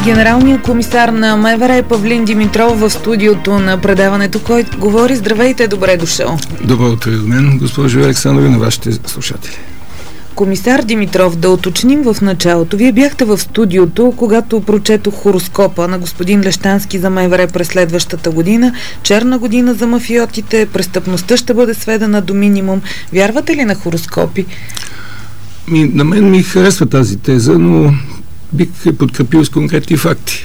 Генералният комисар на МВР Павлин Димитров в студиото на предаването, който говори. Здравейте, добре дошъл. Добро утро от мен, госпожо Александрова, и на вашите слушатели. Комисар Димитров, да уточним в началото. Вие бяхте в студиото, когато прочетох хороскопа на господин Лещански за МВР през следващата година. Черна година за мафиотите, престъпността ще бъде сведена до минимум. Вярвате ли на хороскопи? На мен ми харесва тази теза, но бих подкрепил с конкретни факти.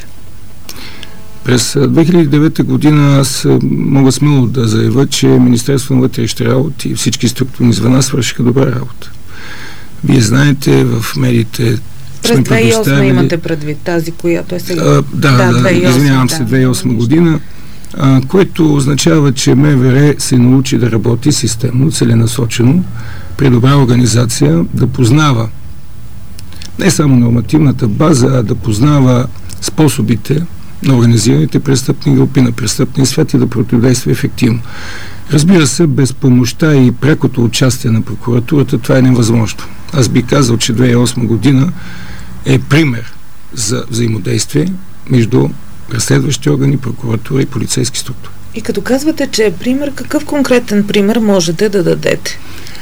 През 2009 година аз мога смело да заявя, че Министерството на вътрешните работи и всички структурни звена свършиха добра работа. Вие знаете, в медиите през 2008 имате предвид, тази, която е сега. Извинявам се, 2008 година, което означава, че МВР се научи да работи системно, целенасочено, при добра организация, да познава не само нормативната база, а да познава способите на организираните престъпни групи, на престъпния свят и да противодейства ефективно. Разбира се, без помощта и прякото участие на прокуратурата това е невъзможно. Аз би казал, че 2008 година е пример за взаимодействие между разследващи органи, прокуратура и полицейски структури. И като казвате, че е пример, какъв конкретен пример можете да дадете?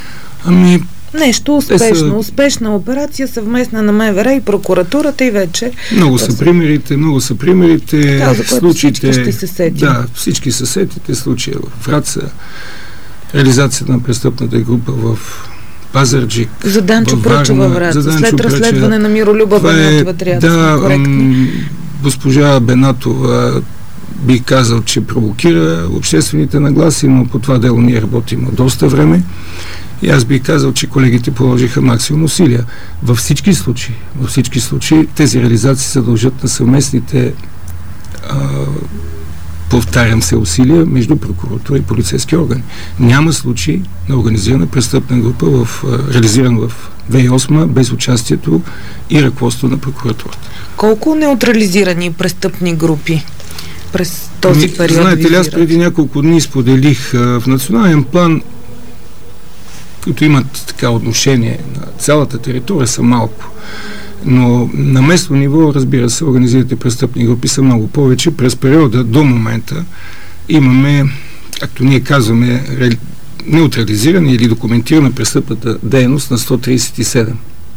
Нещо успешно. Успешна операция съвместна на МВР и прокуратурата и вече... Много са примерите. Да, за което всички ще се сетим. Да, всички се сетите. Случая в Враца, реализацията на престъпната група в Пазарджик, за Данчо Пръча във Враца, след разследване на Миролюба Бенатова, трябва да сме коректни. Госпожа Бенатова бих казал, че провокира обществените нагласи, но по това дело ние работим от доста време. И аз бих казал, че колегите положиха максимум усилия. Във всички случаи тези реализации се дължат на съвместните повтарям се усилия между прокуратура и полицейски органи. Няма случай на организирана престъпна група реализиран в 2008 без участието и ръководство на прокуратурата. Колко неутрализирани престъпни групи през този период? Знаете ли, аз преди няколко дни споделих в национален план, които имат така отношение на цялата територия, са малко. Но на местно ниво, разбира се, организираните престъпни групи са много повече. През периода до момента имаме, както ние казваме, неутрализирана или документирана престъпната дейност на 137.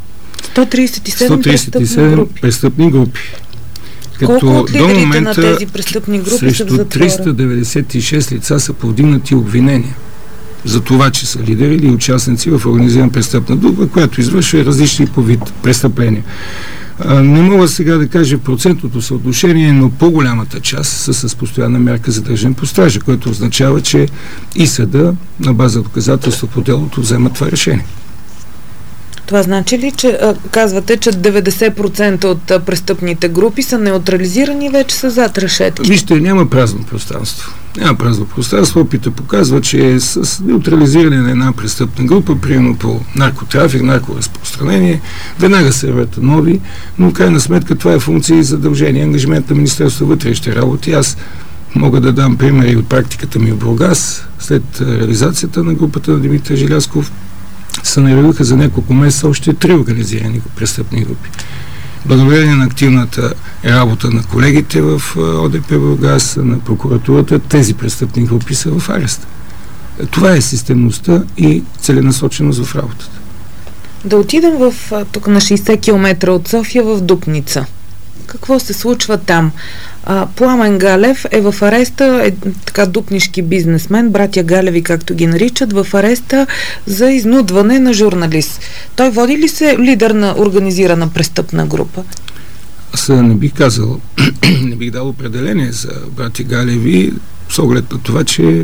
137 престъпни групи. Колко от лидерите на тези престъпни групи срещу са в затвора? 396 лица са повдигнати обвинения за това, че са лидери или участници в организирана престъпна група, която извършва различни по вид престъпления. Не мога сега да кажа процентното съотношение, но по-голямата част са с постоянна мярка задържане по стража, което означава, че и съда на база доказателство по делото взема това решение. Това значи ли, че казвате, че 90% от престъпните групи са неутрализирани и вече са зад решетки? Вижте, няма празно пространство. Опита показва, че с неутрализиране на една престъпна група, примерно по наркотрафик, наркоразпространение, веднага се явят нови, но в крайна сметка това е функция и задължение, ангажимент на Министерството на вътрешните работи. Аз мога да дам примери от практиката ми в Бургас. След реализацията на групата на Димитър Желязков се наредиха за няколко месеца още 3 организирани престъпни групи. Благодарение на активната работа на колегите в ОДП Бургас, на прокуратурата, тези престъпни групи са в ареста. Това е системността и целенасоченост в работата. Да отидем тук на 60 км от София в Дупница. Какво се случва там? Пламен Галев е в ареста, така дупнишки бизнесмен, братя Галеви, както ги наричат, в ареста за изнудване на журналист. Той води ли се лидер на организирана престъпна група? Аз не бих казал, не бих дал определение за братя Галеви, с оглед на това, че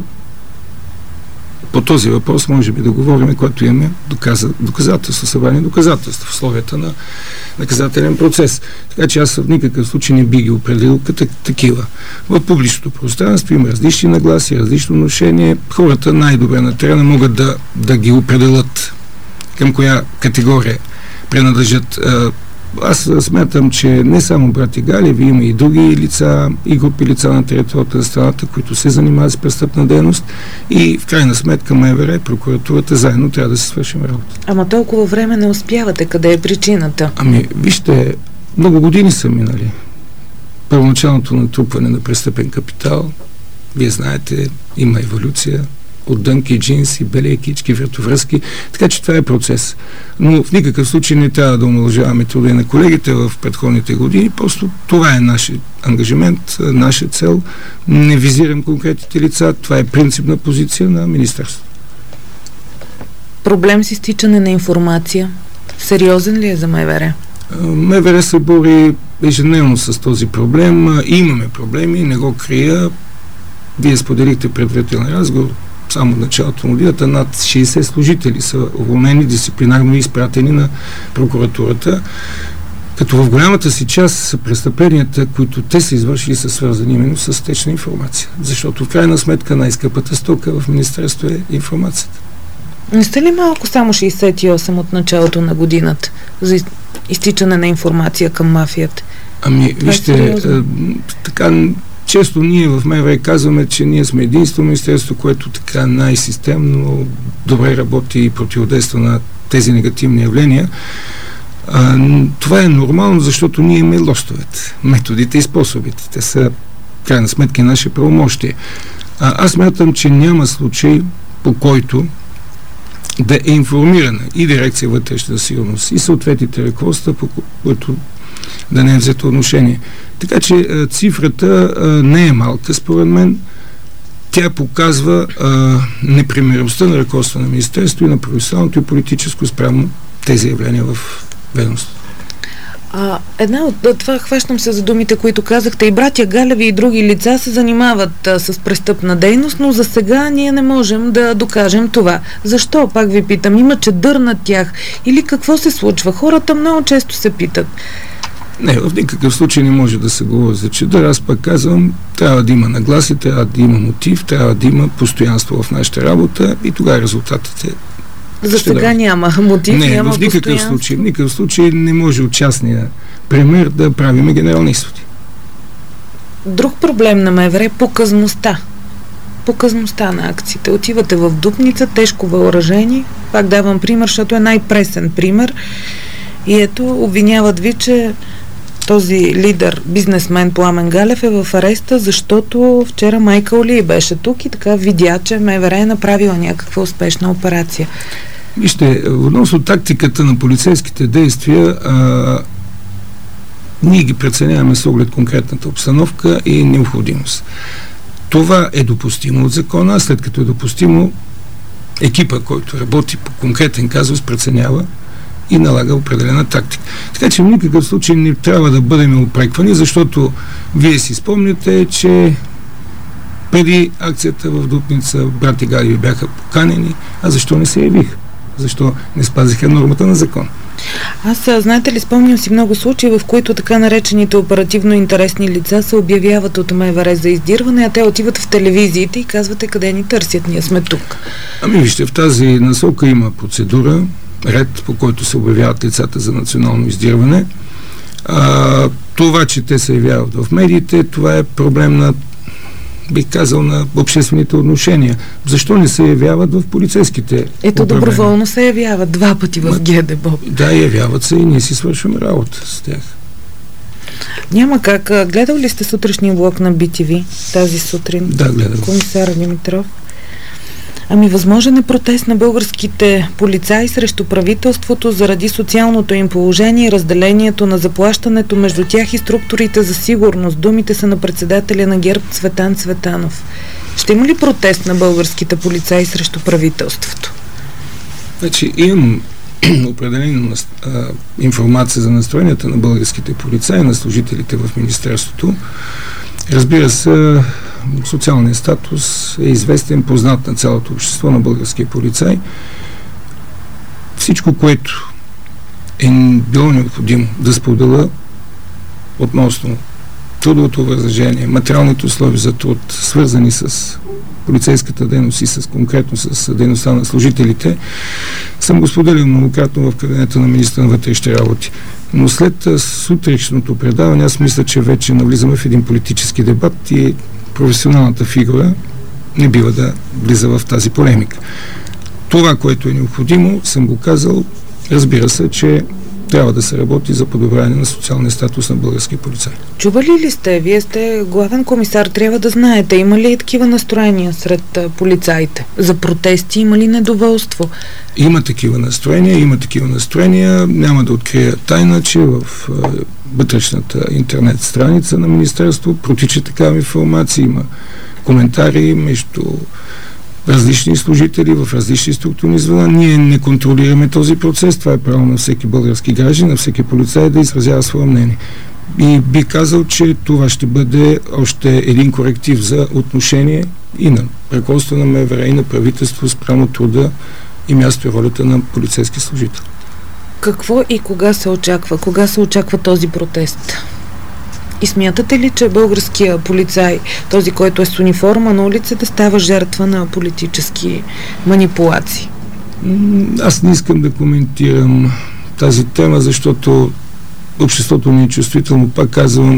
по този въпрос може би да говорим, когато имаме доказателство, събрание доказателство в условията на наказателен процес. Така че аз в никакъв случай не би ги определил като такива. В публичното пространство има различни нагласи, различно отношение. Хората най-добре на терена могат да ги определят към коя категория принадлежат. Аз смятам, че не само брати Галеви, има и други лица, и групи лица на територията на страната, които се занимават с престъпна дейност и в крайна сметка МВР, прокуратурата, заедно трябва да се свършим работа. Ама толкова време не успявате. Къде е причината? Вижте, много години са минали. първоначалното натрупване на престъпен капитал, вие знаете, има еволюция от дънки, джинси, бели екички, вратовръзки, така че това е процес. Но в никакъв случай не трябва да омаловажаваме труда на колегите в предходните години, просто това е нашия ангажимент, наша цел. Не визирам конкретните лица, това е принципна позиция на министерството. Проблем с изтичане на информация. Сериозен ли е за МВР? МВР се бори ежедневно с този проблем. Имаме проблеми, не го крия. Вие споделихте предварителен разговор. Само в началото на годината над 60 служители са уволнени, дисциплинарно изпратени на прокуратурата, като в голямата си част престъпленията, които те са извършили, са свързани именно с течна информация. Защото в крайна сметка най-скъпата стока в министерството е информацията. Не сте ли малко само 68 от началото на годината за изтичане на информация към мафията? Вижте, така често ние в МВР казваме, че ние сме единство министерство, което така най-системно добре работи и противодейства на тези негативни явления. Това е нормално, защото ние имаме лостовете, методите и способите. Те са, в крайна сметка, наши правомощия. Аз мятам, че няма случай, по който да е информирана и дирекция вътрешна сигурност и съответните ръководства, по които да не е взето отношение. Така че цифрата не е малка, според мен. Тя показва непримиримостта на ръководство на министерство и на професионалното и политическо спрямо тези явления в ведомството. Една от това, хващам се за думите, които казахте, и братя Галеви и други лица се занимават с престъпна дейност, но за сега ние не можем да докажем това. Защо? Пак ви питам. Има чадър над тях или какво се случва? Хората много често се питат. Не, в никакъв случай не може да се говори за чадър. Аз пак казвам, трябва да има нагласи, трябва да има мотив, трябва да има постоянство в нашата работа и тогава резултатите. За сега няма мотив, няма в никакъв случай не може от частния пример да правиме генерални изводи. Друг проблем на МВР е показността. Показността на акциите. Отивате в Дупница, тежко въоръжени. Пак давам пример, защото е най-пресен пример. И ето, обвиняват ви, че този лидер, бизнесмен Пламен Галев е в ареста, защото вчера Майкъл Ли беше тук и така видя, че МВР е направила някаква успешна операция. Вижте, относно тактиката на полицейските действия, ние ги преценяваме с оглед конкретната обстановка и необходимост. Това е допустимо от закона, а след като е допустимо, екипа, който работи по конкретен казус, преценява и налага определена тактика. Така че в никакъв случай не трябва да бъдем упреквани, защото вие си спомняте, че преди акцията в Дупница брати Галеви бяха поканени, а защо не се явиха? Защо не спазиха нормата на закон? Аз, знаете ли, спомням си много случаи, в които така наречените оперативно интересни лица се обявяват от МВР за издирване, а те отиват в телевизиите и казвате къде ни търсят, ние сме тук. Вижте, в тази насока има процедура, ред, по който се обявяват лицата за национално издирване. Това, че те се явяват в медиите, това е проблем на, бих казал, на обществените отношения. Защо не се явяват в полицейските управления? Доброволно се явяват 2 пъти в ГДБОП. Да, явяват се и ние си свършваме работа с тях. Няма как. Гледал ли сте сутрешния блок на BTV тази сутрин? Да, гледам. Комисар Димитров. Възможен е протест на българските полицаи срещу правителството заради социалното им положение и разделението на заплащането между тях и структурите за сигурност. Думите са на председателя на ГЕРБ Цветан Цветанов. Ще има ли протест на българските полицаи срещу правителството? Имам определена информация за настроенията на българските полицаи, на служителите в Министерството. Разбира се, социалният статус е известен, познат на цялото общество на българския полицай. Всичко, което е било необходимо да споделя относно трудовото възнаграждение, материалните условия за труд, свързани с полицейската дейност и конкретно с дейността на служителите, съм го споделил многократно в кабинета на министъра на вътрешните работи. Но след сутрешното предаване аз мисля, че вече навлизаме в един политически дебат и професионалната фигура не бива да влиза в тази полемика. Това, което е необходимо, съм го казал, разбира се, че трябва да се работи за подобряване на социалния статус на български полицаи. Чували ли сте? Вие сте главен комисар, трябва да знаете. Има ли такива настроения сред полицаите? За протести има ли недоволство? Има такива настроения. Няма да открия тайна, че в вътрешната интернет страница на Министерство протича такава информация. Има коментари между различни служители в различни структурни звена. Ние не контролираме този процес. Това е право на всеки български граждан, на всеки полицай да изразява свое мнение. И би казал, че това ще бъде още един коректив за отношение и на ръководство на МВР, и на правителство спрямо труда и място и ролята на полицейски служител. Какво и кога се очаква? Кога се очаква този протест? И смятате ли, че българския полицай, този, който е с униформа на улицата, става жертва на политически манипулации? Аз не искам да коментирам тази тема, защото обществото ни е чувствително. Пак казвам,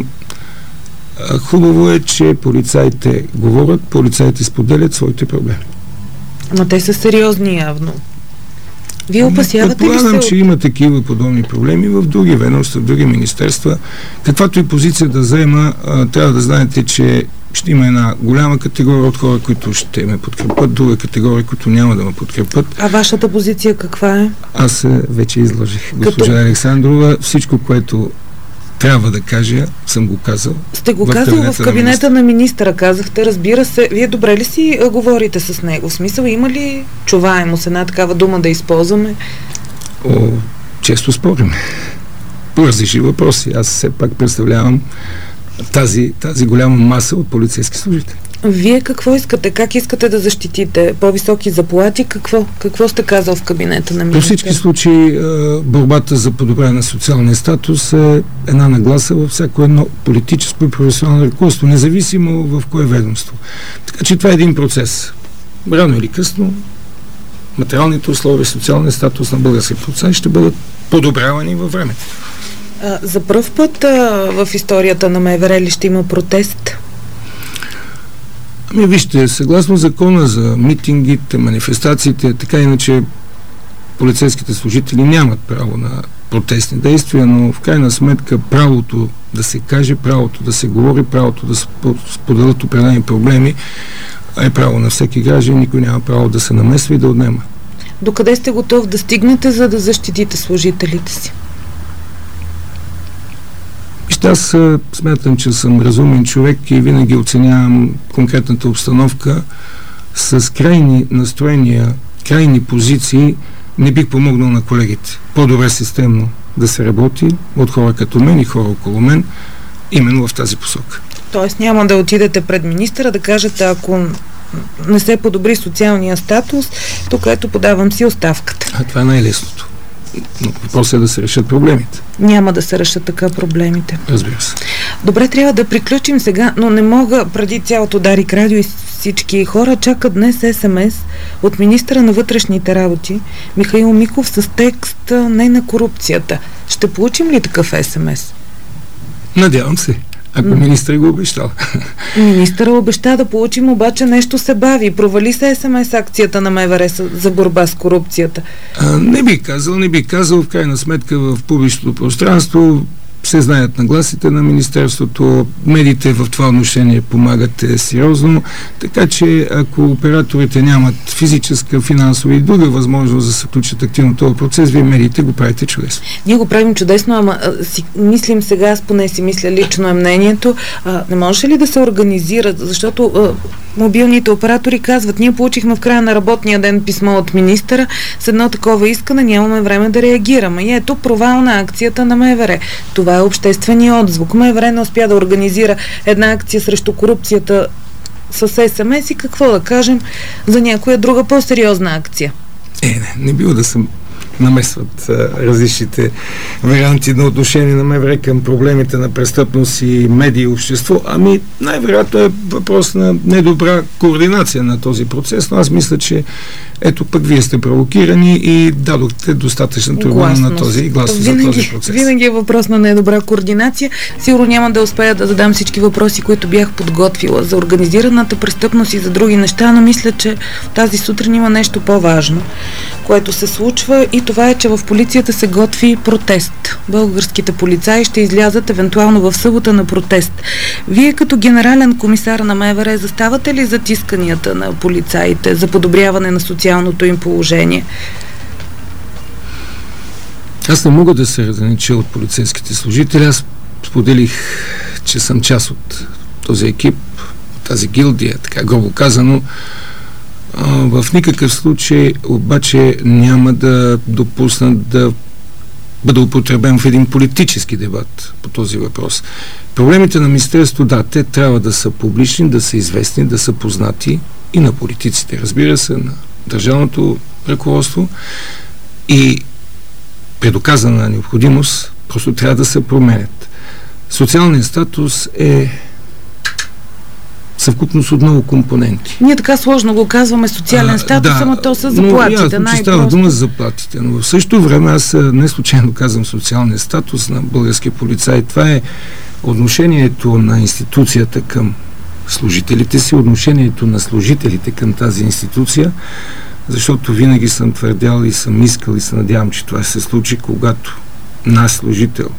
хубаво е, че полицаите говорят, полицаите споделят своите проблеми. Но те са сериозни явно. Вие опасявате ли се? Предполагам, че има такива подобни проблеми в други ведомства, в други министерства. Каквато и позиция да заема, трябва да знаете, че ще има една голяма категория от хора, които ще ме подкрепят, друга категория, които няма да ме подкрепят. А вашата позиция каква е? Аз вече изложих, госпожа Александрова. Всичко, което трябва да кажа, съм го казал. Сте го казал в кабинета на министъра, казахте, разбира се. Вие добре ли си говорите с него? В смисъл, има ли чуваемост, една такава дума да използваме? Често спорим. По различни въпроси. Аз все пак представлявам тази голяма маса от полицейски служители. Вие какво искате? Как искате да защитите? По-високи заплати? Какво сте казал в кабинета на министъра? По всички случаи борбата за подобряване на социалния статус е една нагласа във всяко едно политическо и професионално ръководство, независимо в кое ведомство. Така че това е един процес. Рано или късно материалните условия и социалния статус на български полицаи ще бъдат подобрявани във времето. За пръв път в историята на МВР ли ще има протест? Вижте, съгласно закона за митингите, манифестациите, така иначе полицейските служители нямат право на протестни действия, но в крайна сметка правото да се каже, правото да се говори, правото да споделят определени проблеми е право на всеки граждан, никой няма право да се намесва и да отнема. Докъде сте готов да стигнете, за да защитите служителите си? Аз смятам, че съм разумен човек и винаги оценявам конкретната обстановка. С крайни настроения, крайни позиции не бих помогнал на колегите. По-добре системно да се работи от хора като мен и хора около мен, именно в тази посока. Тоест няма да отидете пред министъра да кажете, ако не се подобри социалния статус, тук ето подавам си оставката. Това е най-лесното. Но въпросът е да се решат проблемите. Няма да се решат така проблемите. Разбира се. Добре, трябва да приключим сега, но не мога преди цялото Дарик Радио и всички хора чакат днес СМС от министъра на вътрешните работи Михаил Миков с текст "Не на корупцията". Ще получим ли такъв СМС? Надявам се. Ако министър го обещал. Министъра обеща да получим, обаче нещо се бави. Провали се СМС акцията на МВР за борба с корупцията. Не би казал. В крайна сметка в публичното пространство се знаят нагласите на Министерството, медиите в това отношение помагат сериозно, така че ако операторите нямат физическа, финансова и друга възможност да се включат активно в този процес, вие медиите го правите чудесно. Ние го правим чудесно, ама си мислим сега, аз поне си мисля, лично е мнението, не може ли да се организират, защото мобилните оператори казват, ние получихме в края на работния ден писмо от министъра с едно такова искане, нямаме време да реагираме. И ето провал на акцията на МВР. Това е обществения отзвук. МВР не успя да организира една акция срещу корупцията с СМС и какво да кажем за някоя друга по-сериозна акция. Не било да съм намесват различните варианти на отношение на МВР към проблемите на престъпност и медии и общество. Най-вероятно е въпрос на недобра координация на този процес, но аз мисля, че ето пък вие сте провокирани и дадохте достатъчно гласност на този глас за този процес. Винаги е въпрос на недобра координация. Сигурно няма да успея да задам всички въпроси, които бях подготвила за организираната престъпност и за други неща, но мисля, че тази сутрин има нещо по-важно, което се случва и това е, че в полицията се готви протест. Българските полицаи ще излязат евентуално в събота на протест. Вие като генерален комисар на МВР заставате ли зад исканията на полицаите за подобряване на социалното им положение? Аз не мога да се разгранича от полицейските служители. Аз споделих, че съм част от този екип, тази гилдия, така грубо казано. В никакъв случай обаче няма да допусна да бъда употребен в един политически дебат по този въпрос. Проблемите на министерството, да, те трябва да са публични, да са известни, да са познати и на политиците, разбира се, на държавното ръководство, и при доказана необходимост просто трябва да се променят. Социалният статус е съвкупност от много компоненти. Ние така сложно го казваме социален статус, ама то са заплатите. Но става дума за заплатите. Но в същото време аз не случайно казвам социалния статус на българския полицай. Това е отношението на институцията към служителите си, отношението на служителите към тази институция, защото винаги съм твърдял и съм искал и се надявам, че това се случи, когато наш служител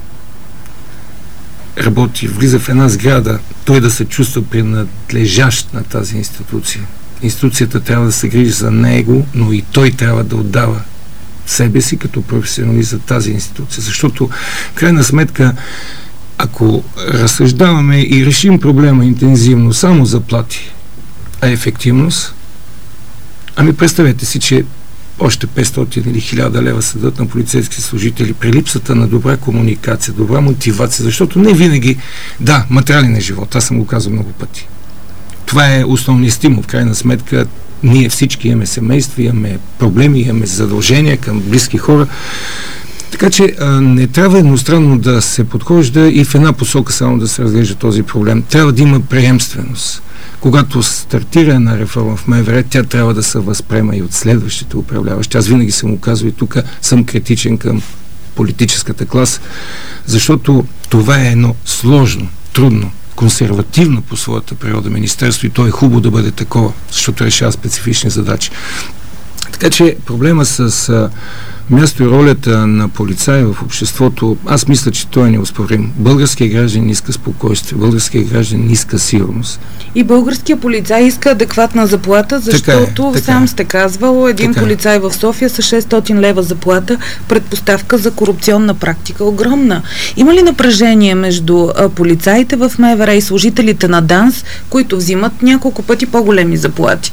работи, влиза в една сграда, той да се чувства принадлежащ на тази институция. Институцията трябва да се грижи за него, но и той трябва да отдава себе си като професионалист за тази институция. Защото, в крайна сметка, ако разсъждаваме и решим проблема интензивно само заплати, а ефективност, ами представете си, че още 500 или 1000 лева съдат на полицейски служители при липсата на добра комуникация, добра мотивация, защото не винаги, да, материален е живот, аз съм го казал много пъти. Това е основният стимул. В крайна сметка, ние всички имаме семейства, имаме проблеми, имаме задължения към близки хора. Така че не трябва едностранно да се подхожда и в една посока само да се разглежда този проблем. Трябва да има приемственост. Когато стартира една реформа в МВР, тя трябва да се възприема и от следващите управляващи. Аз винаги съм го казвал и тук съм критичен към политическата класа, защото това е едно сложно, трудно, консервативно по своята природа министерство и то е хубаво да бъде такова, защото решава специфични задачи. Така че проблема с място и ролята на полицая в обществото, аз мисля, че той е неоспорим. Българският граждан иска спокойствие, българският граждан иска сигурност. И българският полицай иска адекватна заплата, защото сам сте казвал, един полицай в София с 600 лева заплата, предпоставка за корупционна практика огромна. Има ли напрежение между полицаите в МВР и служителите на ДАНС, които взимат няколко пъти по-големи заплати?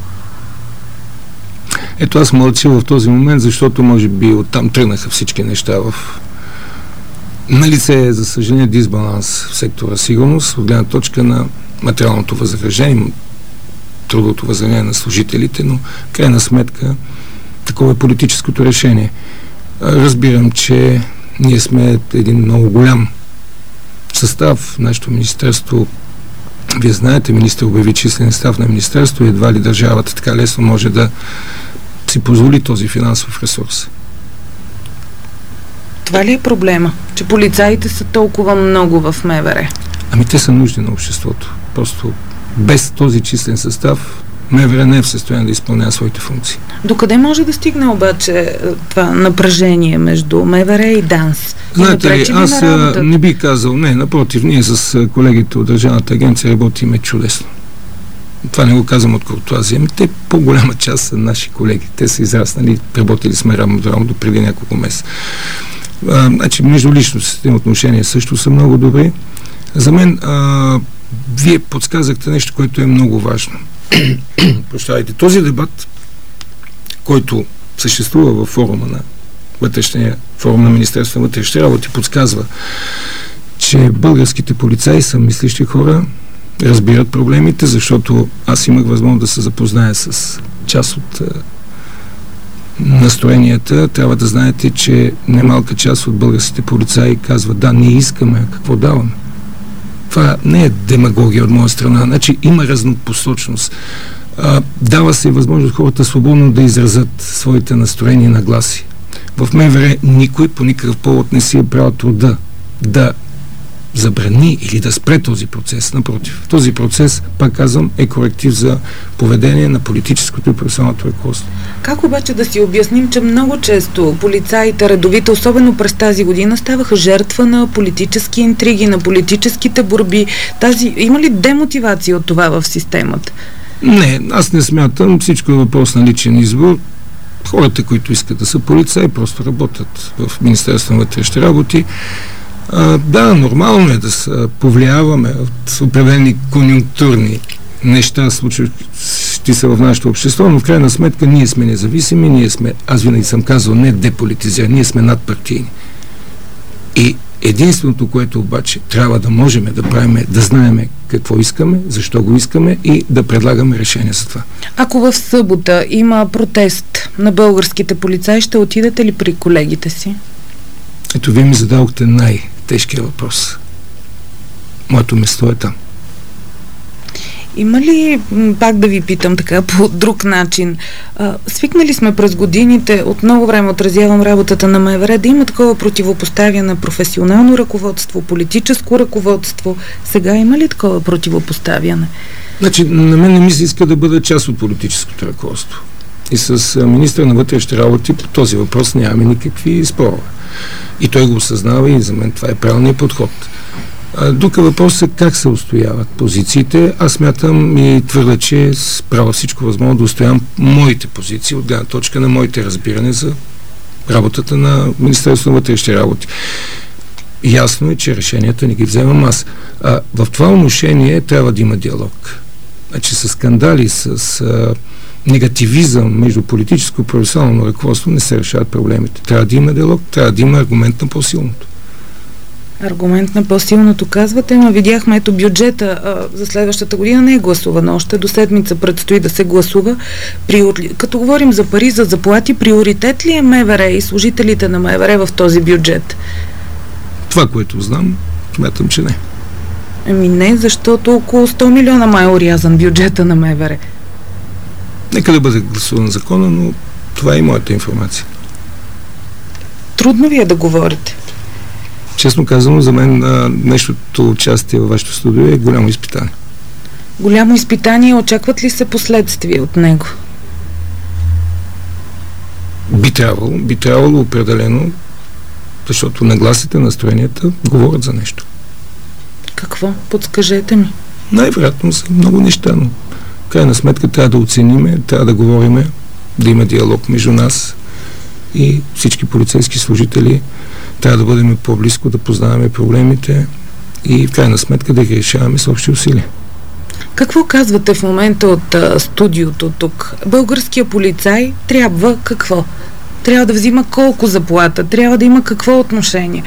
Ето аз мълча в този момент, защото може би оттам тръгнаха всички неща налице е, за съжаление, дисбаланс в сектора сигурност, от гледна точка на материалното възнаграждение, трудовото възнаграждение на служителите, но в крайна сметка такова е политическото решение. Разбирам, че ние сме един много голям състав. Нашето министерство, вие знаете, министър обяви числен състав на министерство и едва ли държавата така лесно може да си позволи този финансов ресурс. Това ли е проблема? Че полицаите са толкова много в МВР? Ами те са нужди на обществото. Просто без този числен състав МВР не е в състояние да изпълнява своите функции. Докъде може да стигне обаче това напрежение между МВР и ДАНС? Знаете ли, аз не би казал, не, напротив, ние с колегите от Държавната агенция работиме чудесно. Това не го казвам от куртуазия. Те по-голяма част са наши колеги. Те са израснали, работили сме равно до равно до преди няколко месеца. Значи, междуличностните отношения също са много добри. За мен, вие подсказахте нещо, което е много важно. Прощавайте, този дебат, който съществува във форума на вътрешния форум на Министерството на вътрешните работи, подсказва, че българските полицаи са мислещи хора, разбират проблемите, защото аз имах възможност да се запозная с част от настроенията. Трябва да знаете, че немалка част от българските полицаи казват: да, ние искаме, какво даваме? Това не е демагогия от моя страна. Значи има разнопосочност. Дава се възможност хората свободно да изразят своите настроения и нагласи. В МВР никой по никакъв повод не си е правил труда да забрани или да спре този процес. Напротив, този процес, пак казвам, е коректив за поведение на политическото и професионалното ръководство. Как обаче да си обясним, че много често полицаите, редовите, особено през тази година, ставаха жертва на политически интриги, на политическите борби? Има ли демотивация от това в системата? Не, аз не смятам. Всичко е въпрос на личен избор. Хората, които искат да са полицаи, просто работят в Министерството на вътрешните работи. Да, нормално е да се повлияваме от определени конюнктурни неща, случващи се в нашето общество, но в крайна сметка ние сме независими, аз винаги съм казал, не деполитизирани, ние сме надпартийни. И единственото, което обаче трябва да можем да правим, да знаем какво искаме, защо го искаме и да предлагаме решение за това. Ако в събота има протест на българските полицаи, ще отидете ли при колегите си? Ето, вие ми зададохте най-тежкия въпрос. Моето место е там. Има ли, пак да ви питам така по друг начин, свикнали сме през годините, от много време отразявам работата на МВР, да има такова противопоставяне на професионално ръководство, политическо ръководство. Сега има ли такова противопоставяне? Значи, на мен не ми се иска да бъда част от политическото ръководство. И с министър на вътрешните работи по този въпрос нямаме никакви спорове. И той го осъзнава и за мен това е правилният подход. Друг въпрос е как се устояват позициите. Аз смятам и твърда, че правя всичко възможно да устоявам моите позиции от гледна точка на моите разбиране за работата на Министерството на вътрешните работи. Ясно е, че решенията не ги вземам аз. В това отношение трябва да има диалог. Значи с скандали, с негативизъм между политическо и професионално ръководство не се решават проблемите. Трябва да има диалог, трябва да има аргумент на по-силното. Аргумент на по-силното казвате, но видяхме, ето бюджета за следващата година не е гласуван. Още до седмица предстои да се гласува. Като говорим за пари, за заплати, приоритет ли е МВР и служителите на МВР в този бюджет? Това, което знам, смятам, че не. Не, защото около 100 милиона май е орязан бюджета на МВР. Нека да бъде гласуван закона, но това е и моята информация. Трудно ви е да говорите? Честно казано, за мен днешното участие във вашето студио е голямо изпитание. Голямо изпитание, очакват ли се последствия от него? Би трябвало определено, защото нагласите, настроенията говорят за нещо. Какво? Подскажете ми. Най-вероятно са много неща, но в крайна сметка трябва да оцениме, трябва да говориме, да има диалог между нас и всички полицейски служители. Трябва да бъдем по-близко, да познаваме проблемите и в крайна сметка да ги решаваме с общи усилия. Какво казвате в момента от студиото тук? Българския полицай трябва какво? Трябва да взима колко заплата? Трябва да има какво отношение?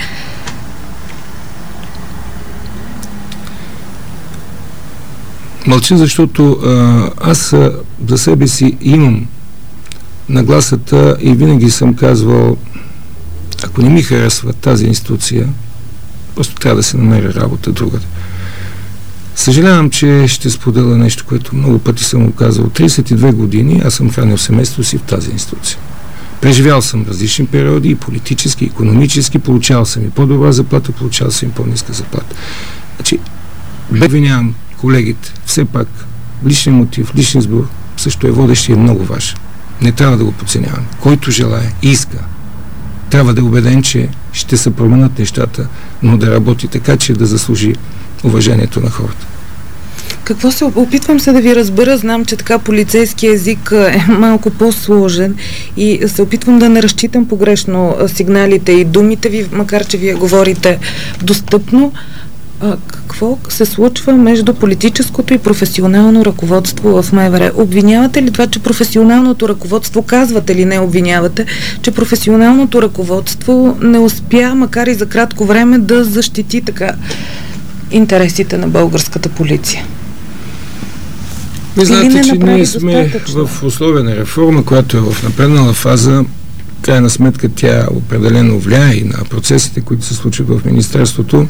Мълча, защото аз за себе си имам нагласата и винаги съм казвал, ако не ми харесва тази институция, просто трябва да се намери работа другаде. Съжалявам, че ще споделя нещо, което много пъти съм казал. 32 години аз съм хранил семейството си в тази институция. Преживял съм различни периоди, и политически, и икономически, получавал съм и по-добра заплата, получавал съм и по-ниска заплата. Значи, обвинявам колегите, все пак, личен мотив, личен избор също е водещ и е много важен. Не трябва да го подценяваме. Който желае и иска, трябва да е убеден, че ще се променят нещата, но да работи така, че да заслужи уважението на хората. Какво се опитвам се да ви разбера, знам, че така полицейски език е малко по-сложен и се опитвам да не разчитам погрешно сигналите и думите ви, макар че вие говорите достъпно. Какво се случва между политическото и професионално ръководство в МВР? Обвинявате ли това, че професионалното ръководство, казвате ли, не обвинявате, че професионалното ръководство не успя, макар и за кратко време, да защити така интересите на българската полиция? Вие знаете, че ние сме в условия на реформа, която е в напреднала фаза. Крайна сметка тя определено влияе и на процесите, които се случват в Министерството.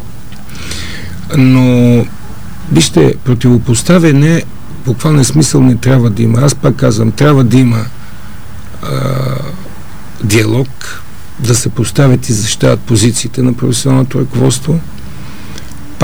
Но, вижте, противопоставяне в буквален смисъл не трябва да има. Аз пак казвам, трябва да има диалог, да се поставят и защитават позициите на професионалното ръководство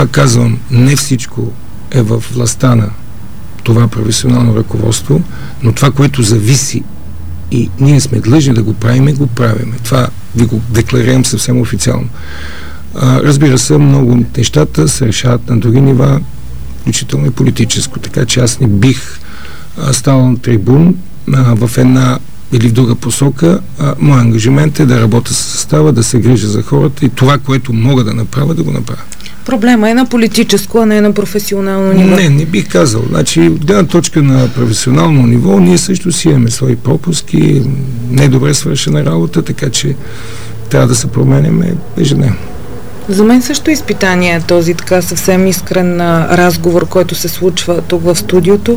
Пак казвам, не всичко е в властта на това професионално ръководство, но това, което зависи и ние сме длъжни да го правим, го правим. Това ви го декларирам съвсем официално. Разбира се, много от нещата се решават на други нива, включително и политическо, така че аз не бих станал на трибун в една или в друга посока. Моят ангажимент е да работя с състава, да се грижа за хората и това, което мога да направя, да го направя. Проблема е на политическо, а не на професионално ниво. Не бих казал. Значи, от гледна точка на професионално ниво, ние също си имаме свои пропуски, не е добре свършена работа, така че трябва да се променяме ежедневно. За мен също изпитание е този така съвсем искрен разговор, който се случва тук в студиото.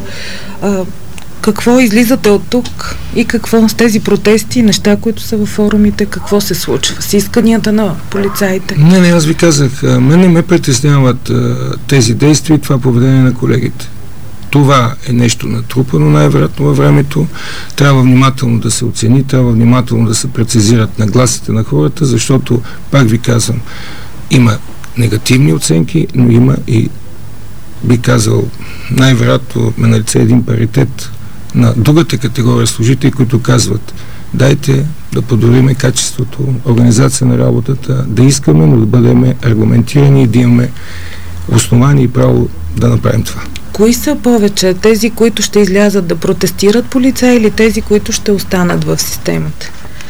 Какво излизате от тук и какво с тези протести, неща, които са във форумите, какво се случва с исканията на полицаите? Не, аз ви казах, мен не ме притесняват тези действия и това поведение на колегите. Това е нещо натрупано най-вероятно във времето. Трябва внимателно да се оцени, трябва внимателно да се прецизират нагласите на хората, защото, пак ви казвам, има негативни оценки, но има и, би казал, най-вероятно ме налице един паритет на другата категория служители, които казват: дайте да подобриме качеството, организация на работата, да искаме, но да бъдем аргументирани и да имаме основание и право да направим това. Кои са повече? Тези, които ще излязат да протестират полицаи или тези, които ще останат в системата?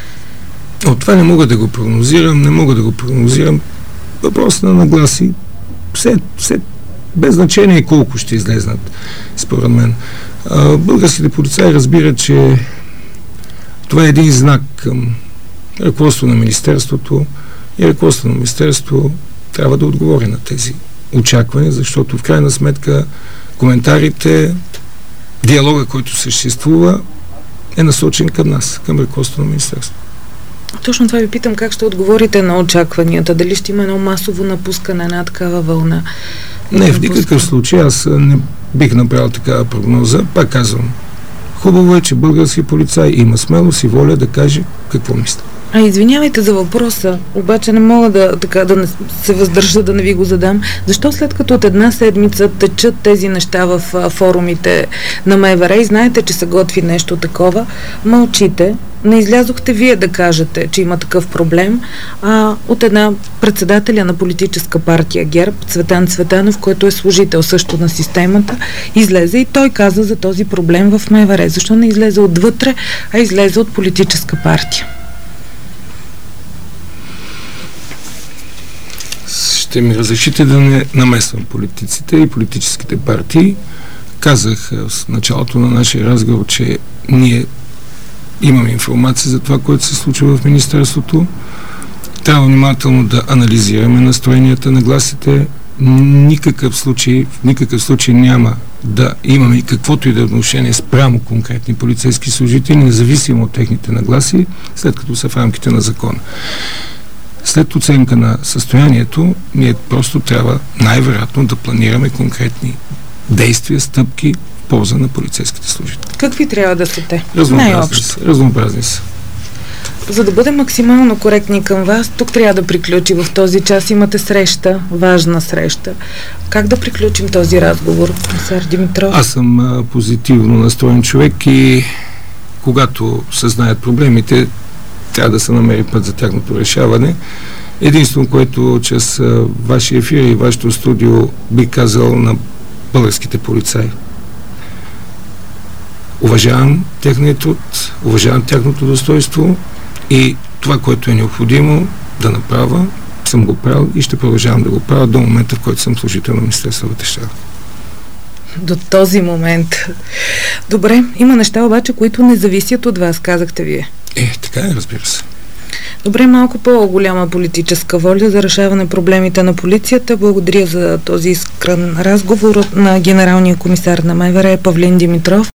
От това не мога да го прогнозирам. Въпрос на нагласи. Все без значение колко ще излезнат, според мен. Българските полицаи разбират, че това е един знак към ръководството на Министерството и ръководството на Министерството трябва да отговори на тези очаквания, защото в крайна сметка коментарите, диалога, който съществува, е насочен към нас, към ръководството на Министерството. Точно това ви питам, как ще отговорите на очакванията? Дали ще има едно масово напускане, една такава вълна? Не, в никакъв случай аз не бих направил такава прогноза. Пак казвам, хубаво е, че български полицай има смелост и воля да каже какво мисли. Извинявайте за въпроса, обаче не мога да не се въздържа да не ви го задам. Защо след като от една седмица течат тези неща в форумите на МВР и знаете, че се готви нещо такова, мълчите, не излязохте вие да кажете, че има такъв проблем, от една председателя на политическа партия ГЕРБ, Цветан Цветанов, който е служител също на системата, излезе и той каза за този проблем в МВР. Защо не излезе отвътре, а излезе от политическа партия? Ще ми разрешите да не намесвам политиците и политическите партии. Казах в началото на нашия разговор, че ние имаме информация за това, което се случва в Министерството. Трябва внимателно да анализираме настроенията на гласите. В никакъв случай няма да имаме каквото и да отношение спрямо конкретни полицейски служители, независимо от техните нагласи, след като са в рамките на закона. След оценка на състоянието, ние просто трябва най-вероятно да планираме конкретни действия, стъпки в полза на полицейските служители. Какви трябва да са те? Разнообразни са. За да бъдем максимално коректни към вас, тук трябва да приключи в този час. Имате среща, важна среща. Как да приключим този разговор, комисар Димитров? Аз съм позитивно настроен човек и когато се знаят проблемите, трябва да се намери път за тяхното решаване. Единствено, което чрез вашия ефир и вашето студио би казал на българските полицаи. Уважавам техния труд, уважавам тяхното достойнство и това, което е необходимо да направя, съм го правил и ще продължавам да го правя до момента, в който съм служител на Министерството на вътрешните работи. До този момент. Добре, има неща обаче, които не зависят от вас, казахте вие. Така е, разбира се. Добре, малко по-голяма политическа воля за решаване проблемите на полицията. Благодаря за този искрен разговор на генералния комисар на МВР Павлин Димитров.